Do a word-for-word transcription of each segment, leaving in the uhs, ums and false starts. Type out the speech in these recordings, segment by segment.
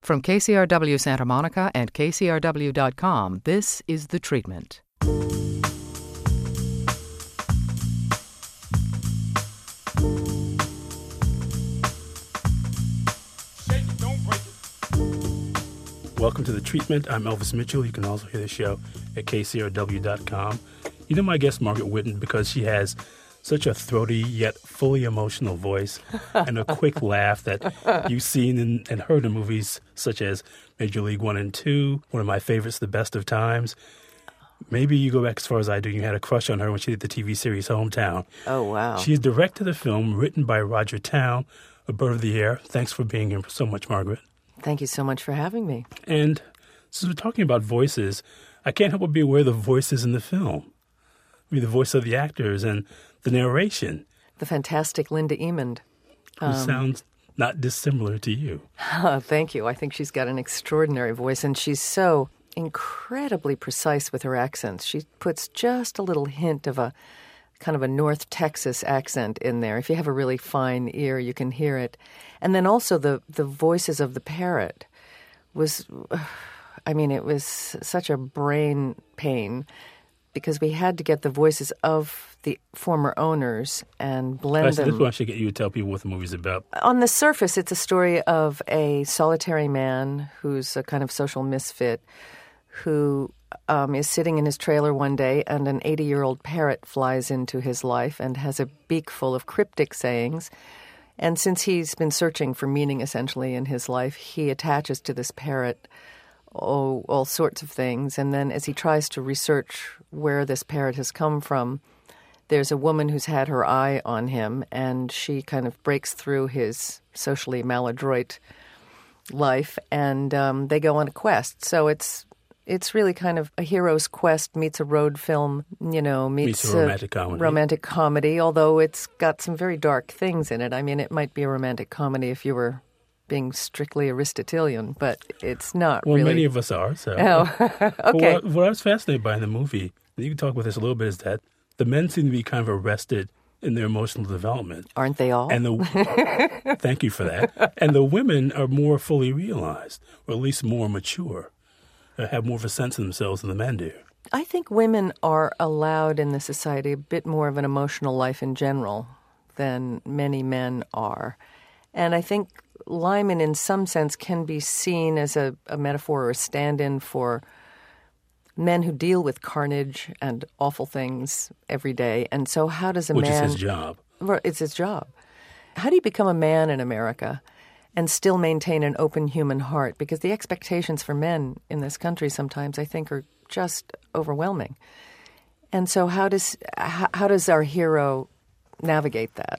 From K C R W Santa Monica and K C R W dot com, this is The Treatment. Welcome to The Treatment. I'm Elvis Mitchell. You can also hear the show at K C R W dot com. You know my guest, Margaret Whitten, because she has such a throaty yet fully emotional voice and a quick laugh that you've seen in, and heard in movies such as Major League One and Two, one of my favorites, The Best of Times. Maybe you go back as far as I do. You had a crush on her when she did the T V series Hometown. Oh, wow. She has directed the film written by Roger Town, A Bird of the Air. Thanks for being here so much, Margaret. Thank you so much for having me. And since we're talking about voices, I can't help but be aware of the voices in the film. I mean, the voice of the actors and the narration. The fantastic Linda Emond. Who um, sounds not dissimilar to you. Uh, thank you. I think she's got an extraordinary voice, and she's so incredibly precise with her accents. She puts just a little hint of a kind of a North Texas accent in there. If you have a really fine ear, you can hear it. And then also the, the voices of the parrot was, I mean, it was such a brain pain because we had to get the voices of the former owners and blend Actually, them. this one I should get you to tell people what the movie's about. On the surface, it's a story of a solitary man who's a kind of social misfit who um, is sitting in his trailer one day and an eighty-year-old parrot flies into his life and has a beak full of cryptic sayings. And since he's been searching for meaning, essentially, in his life, he attaches to this parrot oh, all sorts of things. And then as he tries to research where this parrot has come from, there's a woman who's had her eye on him, and she kind of breaks through his socially maladroit life, and um, they go on a quest. So it's it's really kind of a hero's quest meets a road film, you know, meets, meets a romantic comedy. romantic comedy, although it's got some very dark things in it. I mean, it might be a romantic comedy if you were being strictly Aristotelian, but it's not well, really. Well, many of us are. So. Oh, okay. What, what I was fascinated by in the movie, and you can talk about this a little bit, is that the men seem to be kind of arrested in their emotional development. Aren't they all? And the Thank you for that. And the women are more fully realized, or at least more mature, uh, have more of a sense of themselves than the men do. I think women are allowed in the society a bit more of an emotional life in general than many men are. And I think Lyman, in some sense, can be seen as a, a metaphor or a stand-in for men who deal with carnage and awful things every day. And so how does a Which man... Which is his job. It's his job. How do you become a man in America and still maintain an open human heart? Because the expectations for men in this country sometimes, I think, are just overwhelming. And so how does how, how does our hero navigate that?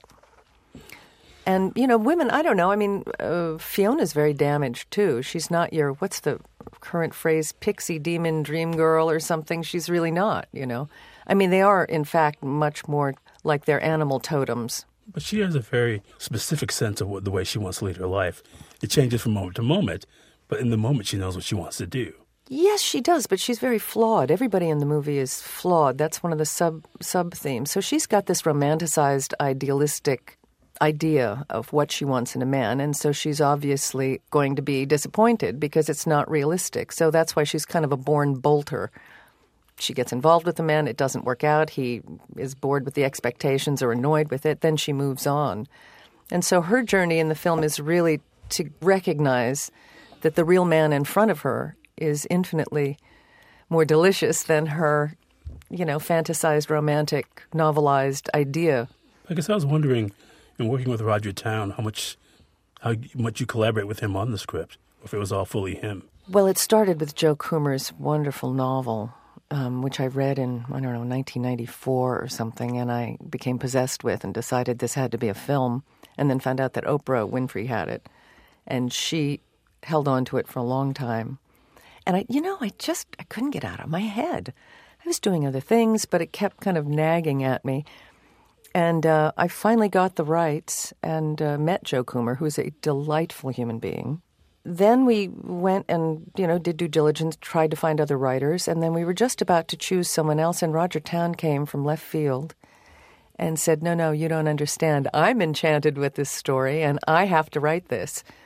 And, you know, women, I don't know. I mean, uh, Fiona's very damaged, too. She's not your, what's the current phrase, pixie demon dream girl or something. She's really not, you know. I mean, they are, in fact, much more like their animal totems. But she has a very specific sense of what, the way she wants to lead her life. It changes from moment to moment, but in the moment she knows what she wants to do. Yes, she does, but she's very flawed. Everybody in the movie is flawed. That's one of the sub sub themes. So she's got this romanticized, idealistic idea of what she wants in a man, and so she's obviously going to be disappointed because it's not realistic. So that's why she's kind of a born bolter. She gets involved with the man, it doesn't work out, he is bored with the expectations or annoyed with it, then she moves on. And so her journey in the film is really to recognize that the real man in front of her is infinitely more delicious than her, you know, fantasized, romantic, novelized idea. I guess I was wondering, in working with Roger Town, how much how much you collaborate with him on the script, or if it was all fully him. Well, it started with Joe Coomer's wonderful novel, um, which I read in, I don't know, nineteen ninety-four or something, and I became possessed with and decided this had to be a film, and then found out that Oprah Winfrey had it, and she held on to it for a long time. And, I, you know, I just, I couldn't get out of my head. I was doing other things, but it kept kind of nagging at me. And uh, I finally got the rights and uh, met Joe Coomer, who's a delightful human being. Then we went and, you know, did due diligence, tried to find other writers, and then we were just about to choose someone else, and Roger Town came from left field and said, no, no, you don't understand. I'm enchanted with this story, and I have to write this.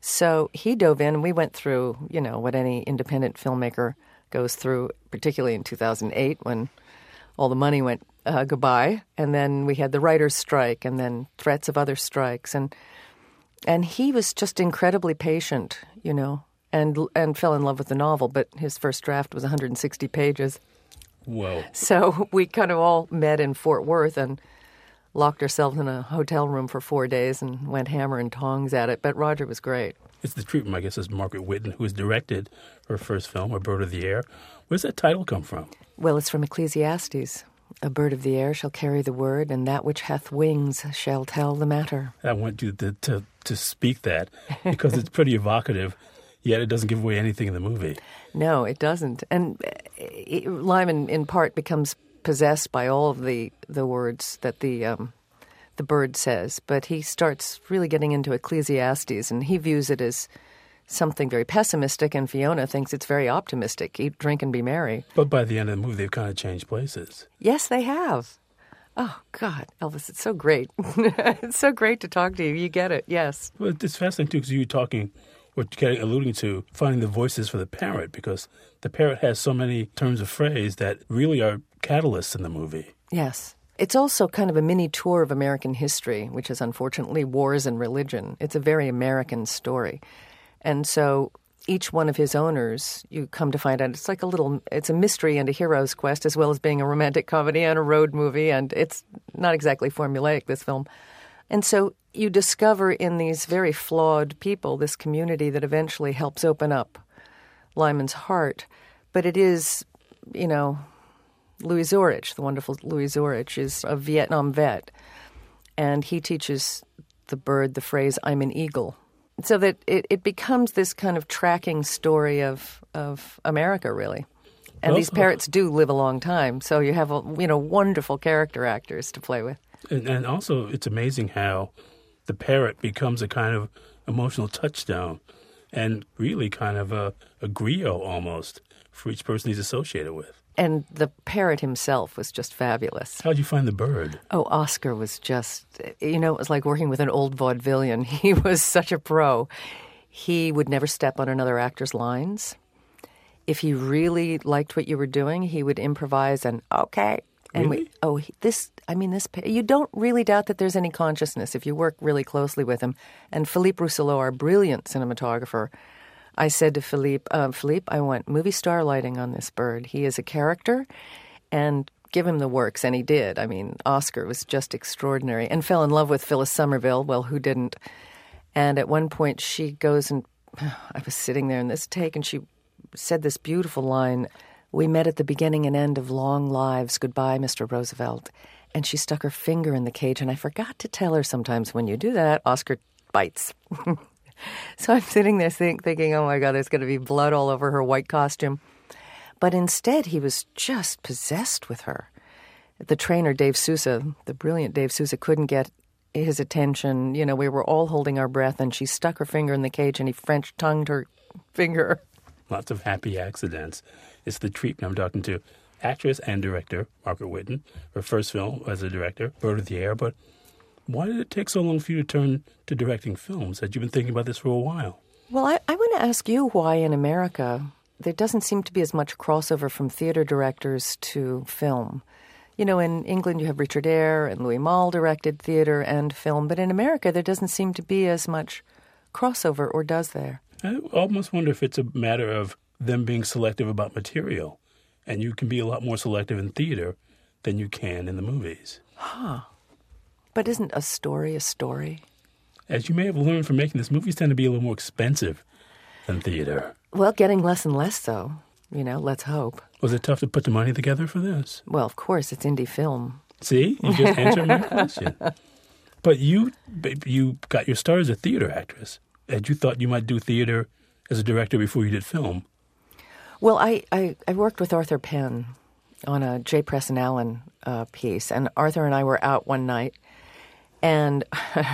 So he dove in, and we went through, you know, what any independent filmmaker goes through, particularly in two thousand eight when all the money went uh, goodbye. And then we had the writer's strike and then threats of other strikes. And and he was just incredibly patient, you know, and and fell in love with the novel. But his first draft was one hundred sixty pages. Whoa. So we kind of all met in Fort Worth and locked ourselves in a hotel room for four days and went hammer and tongs at it. But Roger was great. It's the treatment, I guess, is Margaret Whitten, who has directed her first film, A Bird of the Air. Where's that title come from? Well, it's from Ecclesiastes. A bird of the air shall carry the word, and that which hath wings shall tell the matter. I want you to, to, to speak that because it's pretty evocative, yet it doesn't give away anything in the movie. No, it doesn't. And it, Lyman, in part, becomes possessed by all of the, the words that the um, the bird says, but he starts really getting into Ecclesiastes, and he views it as something very pessimistic, and Fiona thinks it's very optimistic. Eat, drink, and be merry. But by the end of the movie, they've kind of changed places. Yes, they have. Oh, God, Elvis, it's so great. It's so great to talk to you. You get it, yes. Well, it's fascinating, too, because you were talking, or alluding to, finding the voices for the parrot, because the parrot has so many turns of phrase that really are catalysts in the movie. Yes. It's also kind of a mini tour of American history, which is unfortunately wars and religion. It's a very American story. And so each one of his owners, you come to find out, it's like a little, it's a mystery and a hero's quest, as well as being a romantic comedy and a road movie. And it's not exactly formulaic, this film. And so you discover in these very flawed people this community that eventually helps open up Lyman's heart. But it is, you know, Louis Zorich, the wonderful Louis Zorich, is a Vietnam vet. And he teaches the bird the phrase, I'm an eagle. So that it, it becomes this kind of tracking story of, of America, really. And well, these parrots do live a long time. So you have, you know, wonderful character actors to play with. And, and also, it's amazing how the parrot becomes a kind of emotional touchstone and really kind of a, a griot almost for each person he's associated with. And the parrot himself was just fabulous. How'd you find the bird? Oh, Oscar was just, you know, it was like working with an old vaudevillian. He was such a pro. He would never step on another actor's lines. If he really liked what you were doing, he would improvise and, okay. And really? we, oh, he- this, I mean, this, you don't really doubt that there's any consciousness if you work really closely with him. And Philippe Rousselot, our brilliant cinematographer, I said to Philippe, uh, Philippe, I want movie star lighting on this bird. He is a character, and give him the works. And he did. I mean, Oscar was just extraordinary and fell in love with Phyllis Somerville. Well, who didn't? And at one point she goes and, I was sitting there in this take, and she said this beautiful line, we met at the beginning and end of long lives. Goodbye, Mister Roosevelt. And she stuck her finger in the cage, and I forgot to tell her sometimes when you do that, Oscar bites. So I'm sitting there think, thinking, oh, my God, there's going to be blood all over her white costume. But instead, he was just possessed with her. The trainer, Dave Sousa, the brilliant Dave Sousa, couldn't get his attention. You know, we were all holding our breath, and she stuck her finger in the cage, and he French-tongued her finger. Lots of happy accidents. It's the treatment. I'm talking to actress and director Margaret Whitten, her first film as a director, Bird of the Air. But why did it take so long for you to turn to directing films? Had you been thinking about this for a while? Well, I, I want to ask you why in America there doesn't seem to be as much crossover from theater directors to film. You know, in England you have Richard Eyre and Louis Malle directed theater and film, but in America there doesn't seem to be as much crossover, or does there? I almost wonder if it's a matter of them being selective about material, and you can be a lot more selective in theater than you can in the movies. Huh. But isn't a story a story? As you may have learned from making this, movies tend to be a little more expensive than theater. Well, getting less and less so. You know, let's hope. Was it tough to put the money together for this? Well, of course, it's indie film. See? You just answered my question. But you you got your start as a theater actress. Had you thought you might do theater as a director before you did film? Well, I, I, I worked with Arthur Penn on a J. Preston Allen uh, piece, and Arthur and I were out one night, and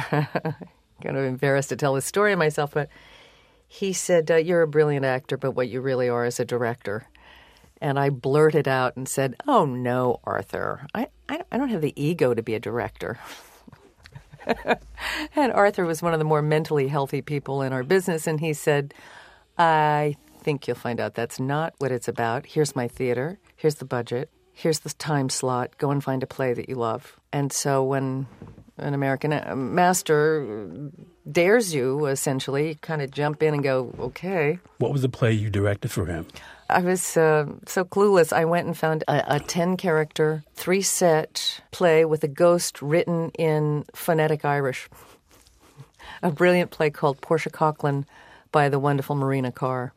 kind of embarrassed to tell this story of myself, but he said, uh, you're a brilliant actor, but what you really are is a director. And I blurted out and said, oh, no, Arthur, I, I, I don't have the ego to be a director. And Arthur was one of the more mentally healthy people in our business, and he said, I think you'll find out that's not what it's about. Here's my theater. Here's the budget. Here's the time slot. Go and find a play that you love. And so when an American master dares you, essentially, kind of jump in and go, okay. What was the play you directed for him? I was uh, so clueless. I went and found a, a ten-character, three-set play with a ghost written in phonetic Irish. A brilliant play called Portia Coughlin by the wonderful Marina Carr.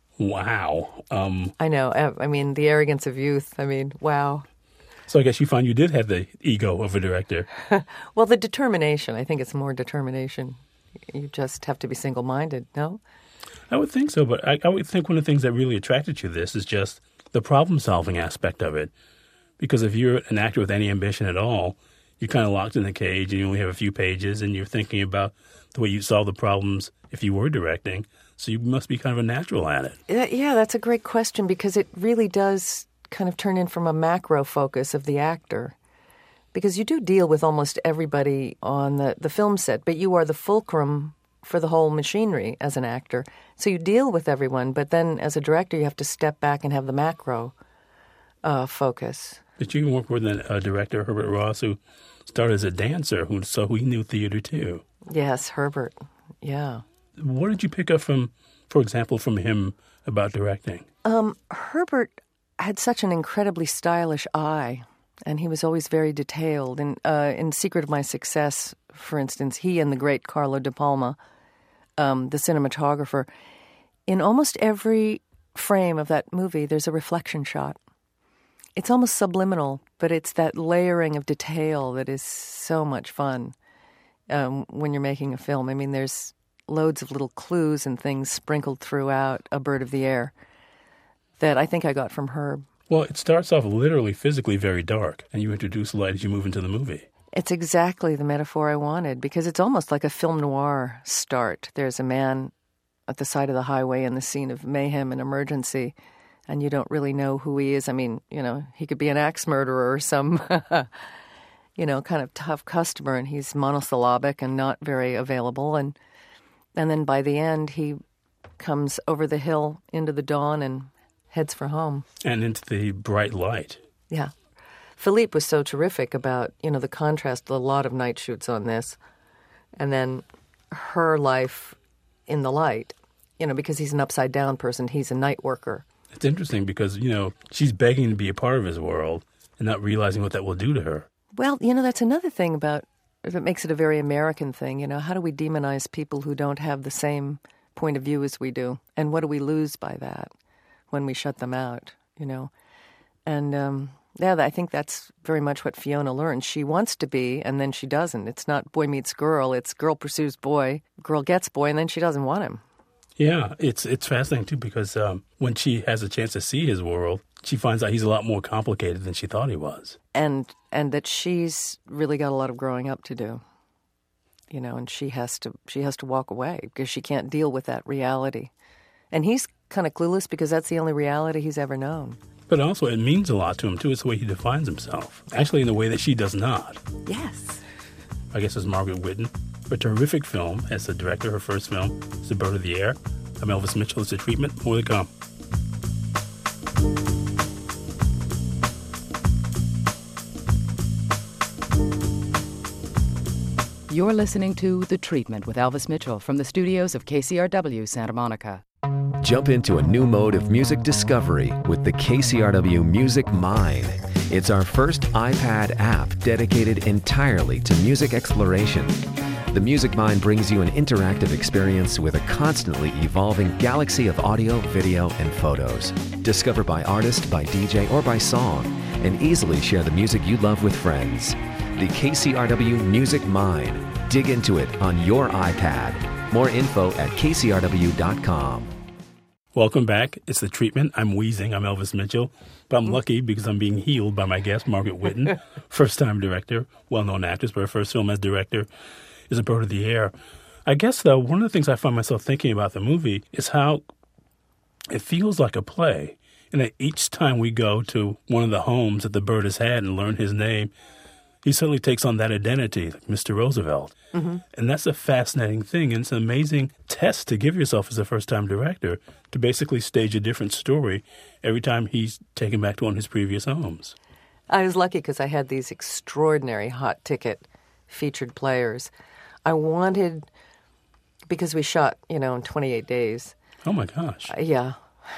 Wow. Um, I know. I, I mean, the arrogance of youth. I mean, wow. So I guess you find you did have the ego of a director. Well, the determination. I think it's more determination. You just have to be single-minded, no? I would think so, but I, I would think one of the things that really attracted you to this is just the problem-solving aspect of it. Because if you're an actor with any ambition at all, you're kind of locked in the cage and you only have a few pages and you're thinking about the way you solve the problems if you were directing. So you must be kind of a natural at it. Yeah, that's a great question because it really does kind of turn in from a macro focus of the actor. Because you do deal with almost everybody on the, the film set, but you are the fulcrum for the whole machinery as an actor. So you deal with everyone, but then as a director, you have to step back and have the macro uh, focus. But you work with a director, Herbert Ross, who started as a dancer, who so he knew theater too. Yes, Herbert, yeah. What did you pick up from, for example, from him about directing? Um, Herbert had such an incredibly stylish eye, and he was always very detailed. And uh, in Secret of My Success, for instance, he and the great Carlo De Palma, um, the cinematographer, in almost every frame of that movie, there's a reflection shot. It's almost subliminal, but it's that layering of detail that is so much fun um, when you're making a film. I mean, there's loads of little clues and things sprinkled throughout A Bird of the Air that I think I got from Herb. Well, it starts off literally, physically very dark, and you introduce light as you move into the movie. It's exactly the metaphor I wanted, because it's almost like a film noir start. There's a man at the side of the highway in the scene of mayhem and emergency, and you don't really know who he is. I mean, you know, he could be an axe murderer or some, you know, kind of tough customer, and he's monosyllabic and not very available. And and then by the end, he comes over the hill into the dawn and heads for home. And into the bright light. Yeah. Philippe was so terrific about, you know, the contrast, a lot of night shoots on this, and then her life in the light, you know, because he's an upside-down person. He's a night worker. It's interesting because, you know, she's begging to be a part of his world and not realizing what that will do to her. Well, you know, that's another thing about, that makes it a very American thing, you know, how do we demonize people who don't have the same point of view as we do? And what do we lose by that when we shut them out, you know? And, um... yeah, I think that's very much what Fiona learns. She wants to be, and then she doesn't. It's not boy meets girl. It's girl pursues boy, girl gets boy, and then she doesn't want him. Yeah, it's it's fascinating, too, because um, when she has a chance to see his world, she finds out he's a lot more complicated than she thought he was. And and that she's really got a lot of growing up to do, you know, and she has to she has to walk away because she can't deal with that reality. And he's kind of clueless because that's the only reality he's ever known. But also, it means a lot to him, too. It's the way he defines himself. Actually, in a way that she does not. Yes. I guess it's Margaret Whitten. A terrific film as the director. Her first film is The Bird of the Air. I'm Elvis Mitchell. It's A Treatment. More to come. You're listening to The Treatment with Elvis Mitchell from the studios of K C R W Santa Monica. Jump into a new mode of music discovery with the K C R W Music Mine. It's our first iPad app dedicated entirely to music exploration. The Music Mine brings you an interactive experience with a constantly evolving galaxy of audio, video, and photos. Discover by artist, by D J, or by song, and easily share the music you love with friends. The K C R W Music Mine. Dig into it on your iPad. More info at K C R W dot com. Welcome back. It's The Treatment. I'm wheezing. I'm Elvis Mitchell. But I'm lucky because I'm being healed by my guest, Margaret Whitten, first-time director, well-known actress, but her first film as director is A Bird of the Air. I guess, though, one of the things I find myself thinking about the movie is how it feels like a play. And that each time we go to one of the homes that the bird has had and learn his name, he certainly takes on that identity, like Mister Roosevelt. Mm-hmm. And that's a fascinating thing. And it's an amazing test to give yourself as a first-time director to basically stage a different story every time he's taken back to one of his previous homes. I was lucky because I had these extraordinary hot-ticket featured players. I wanted, because we shot, you know, in twenty-eight days. Oh, my gosh. Uh, yeah.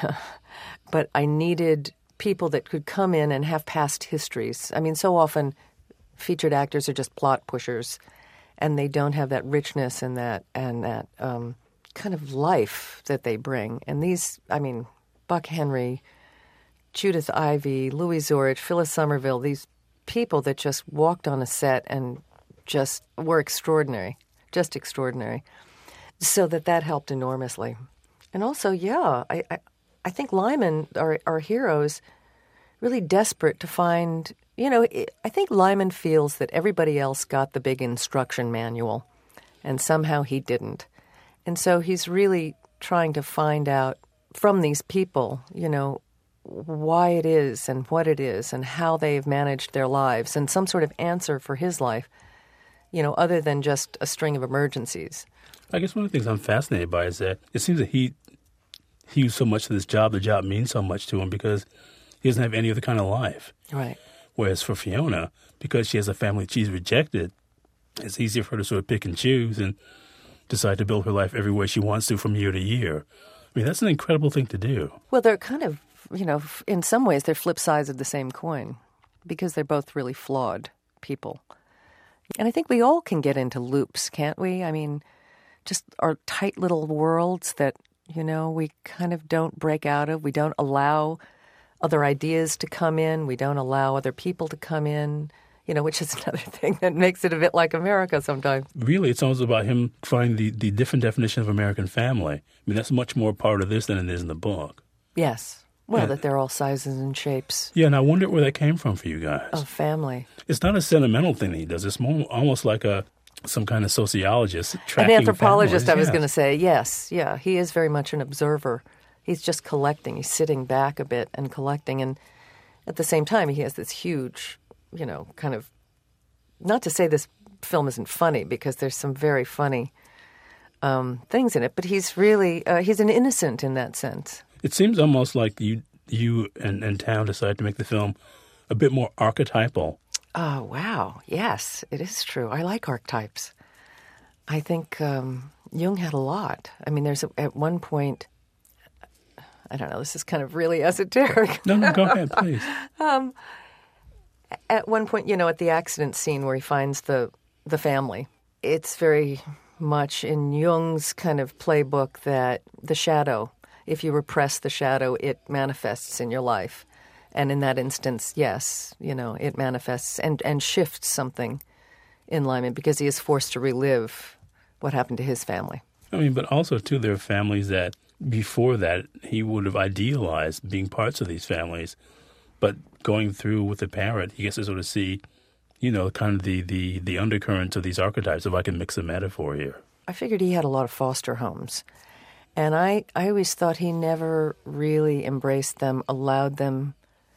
But I needed people that could come in and have past histories. I mean, so often featured actors are just plot pushers, and they don't have that richness and that and that um, kind of life that they bring. And these, I mean, Buck Henry, Judith Ivey, Louis Zorich, Phyllis Somerville, these people that just walked on a set and just were extraordinary, just extraordinary. So that that helped enormously. And also, yeah, I, I, I think Lyman, our, our heroes, really desperate to find, you know, I think Lyman feels that everybody else got the big instruction manual, and somehow he didn't. And so he's really trying to find out from these people, you know, why it is and what it is and how they've managed their lives and some sort of answer for his life, you know, other than just a string of emergencies. I guess one of the things I'm fascinated by is that it seems that he he used so much to this job, the job means so much to him because he doesn't have any other kind of life. Right. Whereas for Fiona, because she has a family she's rejected, it's easier for her to sort of pick and choose and decide to build her life every way she wants to from year to year. I mean, that's an incredible thing to do. Well, they're kind of, you know, in some ways they're flip sides of the same coin because they're both really flawed people. And I think we all can get into loops, can't we? I mean, just our tight little worlds that, you know, we kind of don't break out of. We don't allow other ideas to come in. We don't allow other people to come in, you know, which is another thing that makes it a bit like America sometimes. Really, it's almost about him finding the, the different definition of American family. I mean, that's much more part of this than it is in the book. Yes. Well, yeah. that they're all sizes and shapes. Yeah, and I wonder where that came from for you guys. Of family. It's not a sentimental thing that he does. It's more almost like a some kind of sociologist tracking An anthropologist, families. I was yes. going to say. Yes, yeah. He is very much an observer. He's just collecting. He's sitting back a bit and collecting. And at the same time, he has this huge, you know, kind of, not to say this film isn't funny, because there's some very funny um, things in it, but he's really, uh, he's an innocent in that sense. It seems almost like you you and, and Town decided to make the film a bit more archetypal. Oh, wow. Yes, it is true. I like archetypes. I think um, Jung had a lot. I mean, there's a, at one point, I don't know, this is kind of really esoteric. No, no, go ahead, please. um, at one point, you know, at the accident scene where he finds the the family, it's very much in Jung's kind of playbook that the shadow, if you repress the shadow, it manifests in your life. And in that instance, yes, you know, it manifests and, and shifts something in Lyman because he is forced to relive what happened to his family. I mean, but also, too, there are families that before that he would have idealized being parts of these families. But going through with the parent, he gets to sort of see, you know, kind of the, the, the undercurrents of these archetypes, if I can mix a metaphor here. I figured he had a lot of foster homes. And I, I always thought he never really embraced them, allowed them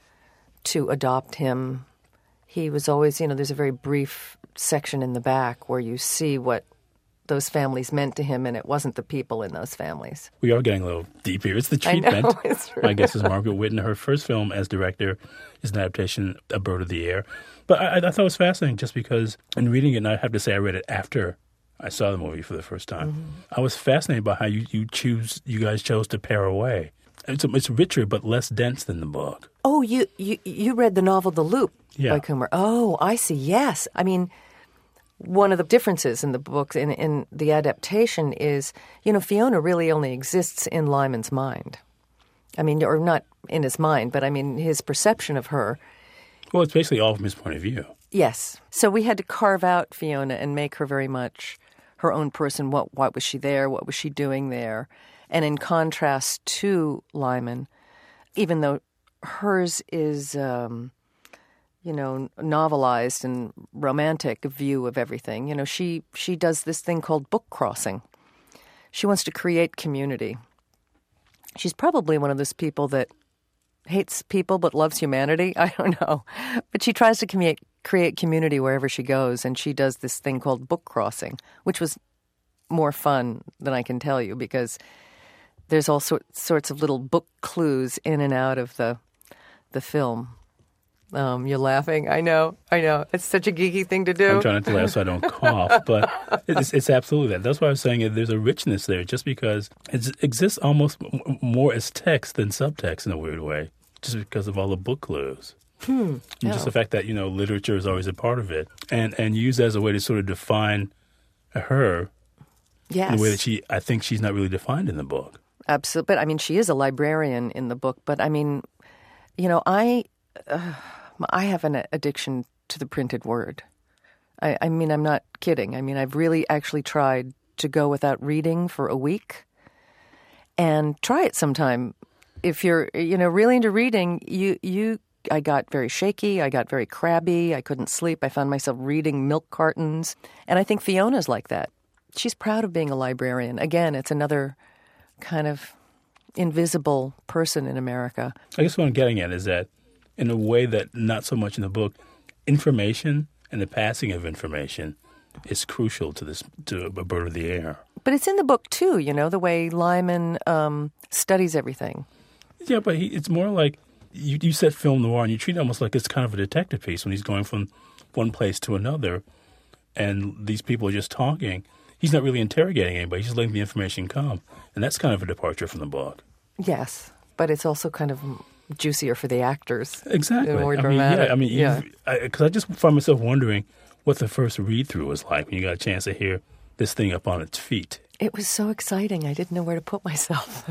to adopt him. He was always, you know, there's a very brief section in the back where you see what those families meant to him, and it wasn't the people in those families. We are getting a little deep here. It's The Treatment. I know, it's true. My guest is Margaret Whitten. Her first film as director is an adaptation, A Bird of the Air. But I, I thought it was fascinating just because in reading it, and I have to say I read it after I saw the movie for the first time, mm-hmm. I was fascinated by how you, you choose, you guys chose to pair away. It's, it's richer but less dense than the book. Oh, you you, you read the novel The Loop yeah. by Coomer. Oh, I see. Yes. I mean, one of the differences in the book, in, in the adaptation is, you know, Fiona really only exists in Lyman's mind. I mean, or not in his mind, but I mean his perception of her. Well, it's basically all from his point of view. Yes. So we had to carve out Fiona and make her very much her own person. What, what was she there? What was she doing there? And in contrast to Lyman, even though hers is, um, you know, novelized and romantic view of everything, you know, she, she does this thing called book crossing. She wants to create community. She's probably one of those people that hates people but loves humanity. I don't know. But she tries to create, create community wherever she goes, and she does this thing called book crossing, which was more fun than I can tell you because there's all sort, sorts of little book clues in and out of the the film. Um, you're laughing. I know. I know. It's such a geeky thing to do. I'm trying not to laugh so I don't cough, but it's, it's absolutely that. That's why I was saying there's a richness there just because it exists almost more as text than subtext in a weird way, just because of all the book clues. Hmm. And Yeah. just the fact that, you know, literature is always a part of it and, and used as a way to sort of define her Yes. in a way that she, I think she's not really defined in the book. Absolutely. But I mean, she is a librarian in the book. But I mean, you know, I uh, I have an addiction to the printed word. I, I mean, I'm not kidding. I mean, I've really actually tried to go without reading for a week and try it sometime. If you're, you know, really into reading, you you. I got very shaky. I got very crabby. I couldn't sleep. I found myself reading milk cartons. And I think Fiona's like that. She's proud of being a librarian. Again, it's another kind of invisible person in America. I guess what I'm getting at is that in a way that not so much in the book, information and the passing of information is crucial to this to A Bird of the Air. But it's in the book, too, you know, the way Lyman um, studies everything. Yeah, but he, it's more like you, you said film noir, and you treat it almost like it's kind of a detective piece when he's going from one place to another, and these people are just talking. He's not really interrogating anybody. He's just letting the information come. And that's kind of a departure from the book. Yes, but it's also kind of juicier for the actors. Exactly. More I mean, dramatic. yeah, I mean, yeah. Because I, I just find myself wondering what the first read-through was like when you got a chance to hear this thing up on its feet. It was so exciting. I didn't know where to put myself.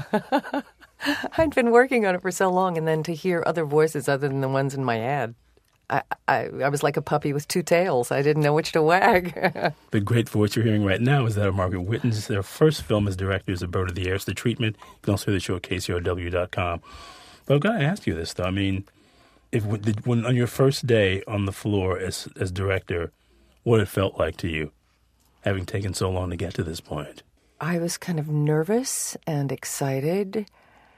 I'd been working on it for so long, and then to hear other voices other than the ones in my head. I, I, I was like a puppy with two tails. I didn't know which to wag. The great voice you're hearing right now is that of Margaret Whitten's. Their first film as director is A Bird of the Air. It's The Treatment. You can also hear the show at K C R W dot com. But I've got to ask you this, though. I mean, if when on your first day on the floor as as director, what it felt like to you, having taken so long to get to this point? I was kind of nervous and excited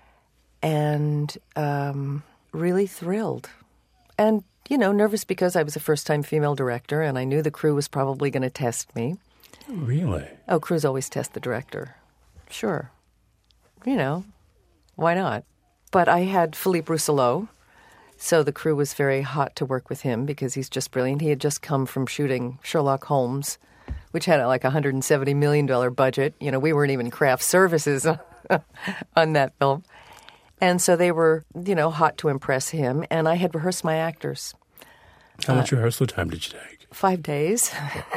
and um, really thrilled. And you know, nervous because I was a first-time female director, and I knew the crew was probably going to test me. Really? Oh, crews always test the director. Sure. You know, why not? But I had Philippe Rousselot, so the crew was very hot to work with him because he's just brilliant. He had just come from shooting Sherlock Holmes, which had like a one hundred seventy million dollars budget. You know, we weren't even craft services on that film. And so they were, you know, hot to impress him. And I had rehearsed my actors. How much uh, rehearsal time did you take? Five days.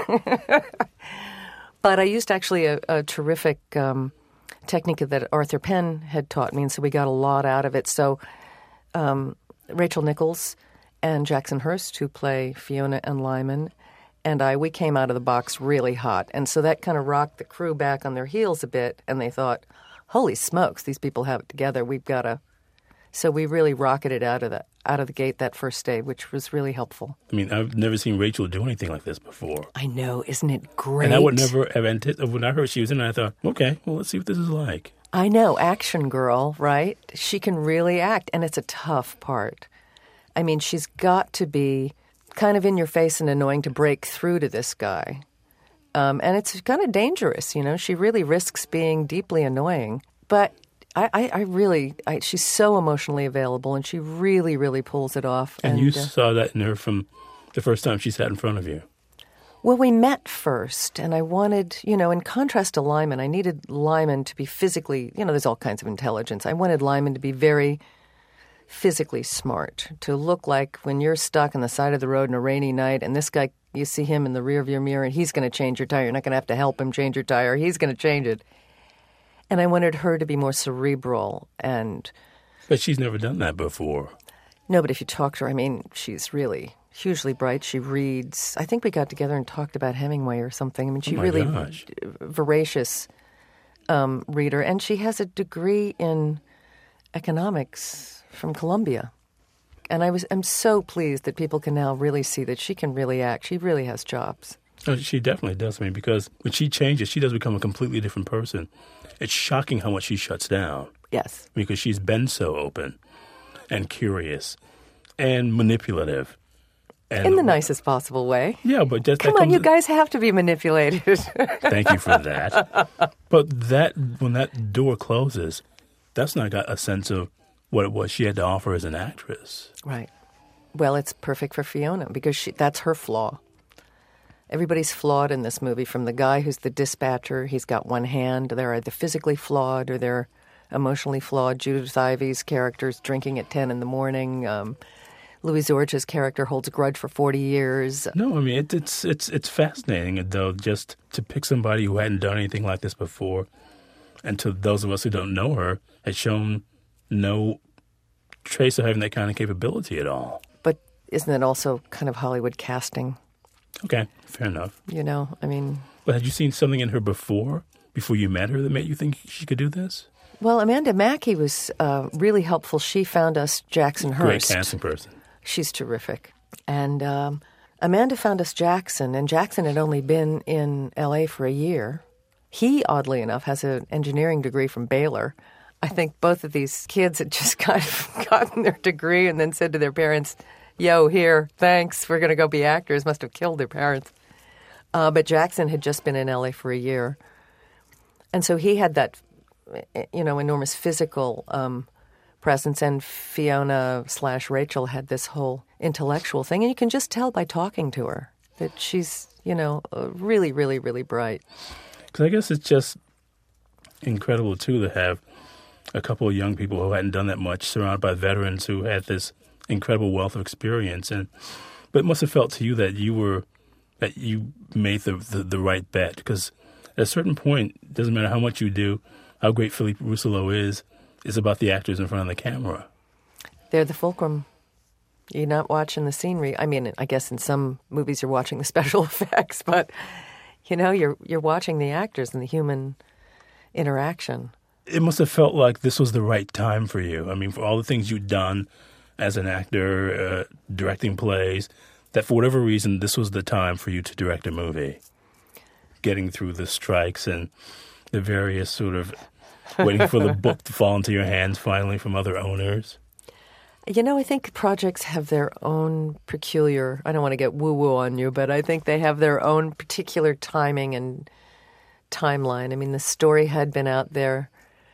But I used actually a, a terrific um, technique that Arthur Penn had taught me, and so we got a lot out of it. So um, Rachel Nichols and Jackson Hurst, who play Fiona and Lyman, and I, we came out of the box really hot. And so that kind of rocked the crew back on their heels a bit, and they thought, holy smokes, these people have it together. We've got to. So we really rocketed out of the out of the gate that first day, which was really helpful. I mean, I've never seen Rachel do anything like this before. I know, isn't it great? And I would never have anticipated. When I heard she was in it, I thought, okay, well, let's see what this is like. I know, action girl, right? She can really act, and it's a tough part. I mean, she's got to be kind of in your face and annoying to break through to this guy. Um, and it's kind of dangerous, you know. She really risks being deeply annoying. But I, I, I really, I, she's so emotionally available, and she really, really pulls it off. And, and you uh, saw that in her from the first time she sat in front of you. Well, we met first, and I wanted, you know, in contrast to Lyman, I needed Lyman to be physically, you know, there's all kinds of intelligence. I wanted Lyman to be very physically smart, to look like when you're stuck on the side of the road on a rainy night, and this guy, you see him in the rearview mirror, and he's going to change your tire. You're not going to have to help him change your tire. He's going to change it. And I wanted her to be more cerebral and... But she's never done that before. No, but if you talk to her, I mean, she's really hugely bright. She reads... I think we got together and talked about Hemingway or something. I mean, she oh my really... gosh. voracious um, reader. And she has a degree in economics from Columbia. And I was, I'm so pleased that people can now really see that she can really act. She really has chops. Oh, she definitely does. I mean, because when she changes, she does become a completely different person. It's shocking how much she shuts down. Yes. Because she's been so open and curious and manipulative. And in the nicest possible way. Yeah, but just Come that on, comes, you guys have to be manipulated. Thank you for that. But that when that door closes, that's when I got a sense of what it was she had to offer as an actress. Right. Well, it's perfect for Fiona because she, that's her flaw. Everybody's flawed in this movie, from the guy who's the dispatcher. He's got one hand. They're either physically flawed or they're emotionally flawed. Judith Ivy's character's drinking at ten in the morning. Um, Louis Zorch's character holds a grudge for forty years. No, I mean, it, it's it's it's fascinating, though, just to pick somebody who hadn't done anything like this before, and to those of us who don't know her, had shown no trace of having that kind of capability at all. But isn't it also kind of Hollywood casting? Okay, fair enough. You know, I mean... But had you seen something in her before, before you met her, that made you think she could do this? Well, Amanda Mackey was uh, really helpful. She found us Jackson Hurst. Great casting person. She's terrific. And um, Amanda found us Jackson, and Jackson had only been in L A for a year. He, oddly enough, has an engineering degree from Baylor. I think both of these kids had just kind of gotten their degree and then said to their parents, yo, here, thanks, we're going to go be actors. Must have killed their parents. Uh, but Jackson had just been in L A for a year. And so he had that, you know, enormous physical um presence, and Fiona slash Rachel had this whole intellectual thing. And you can just tell by talking to her that she's, you know, really, really, really bright. Because I guess it's just incredible, too, to have a couple of young people who hadn't done that much surrounded by veterans who had this incredible wealth of experience. And but it must have felt to you that you were, that you made the, the, the right bet. Because at a certain point, it doesn't matter how much you do, how great Philippe Rousselot is, it's about the actors in front of the camera. They're the fulcrum. You're not watching the scenery. I mean, I guess in some movies you're watching the special effects, but, you know, you're you're watching the actors and the human interaction. It must have felt like this was the right time for you. I mean, for all the things you'd done as an actor, uh, directing plays, that for whatever reason, this was the time for you to direct a movie. Getting through the strikes and the various sort of waiting for the book to fall into your hands finally from other owners. You know, I think projects have their own peculiar, I don't want to get woo-woo on you, but I think they have their own particular timing and timeline. I mean, the story had been out there,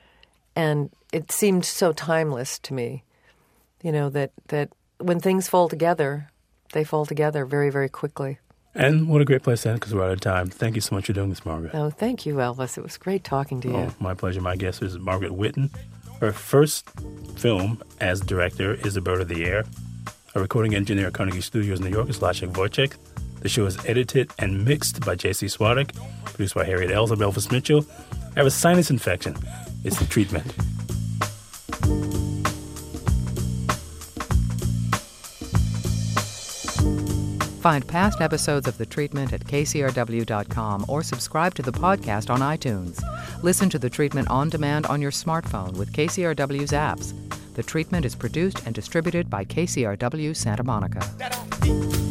and it seemed so timeless to me, you know, that, that when things fall together, they fall together very, very quickly. And what a great place to end, because we're out of time. Thank you so much for doing this, Margaret. Oh, thank you, Elvis. It was great talking to you. Oh, my pleasure. My guest is Margaret Whitten. Her first film as director is A Bird of the Air. A recording engineer at Carnegie Studios, New York, is Leszek Wojcik. The show is edited and mixed by J C Swadek, produced by Harriet Els. I'm Elvis Mitchell. I have a sinus infection. It's the treatment. Find past episodes of The Treatment at K C R W dot com or subscribe to the podcast on iTunes. Listen to The Treatment on demand on your smartphone with K C R W's apps. The Treatment is produced and distributed by K C R W Santa Monica.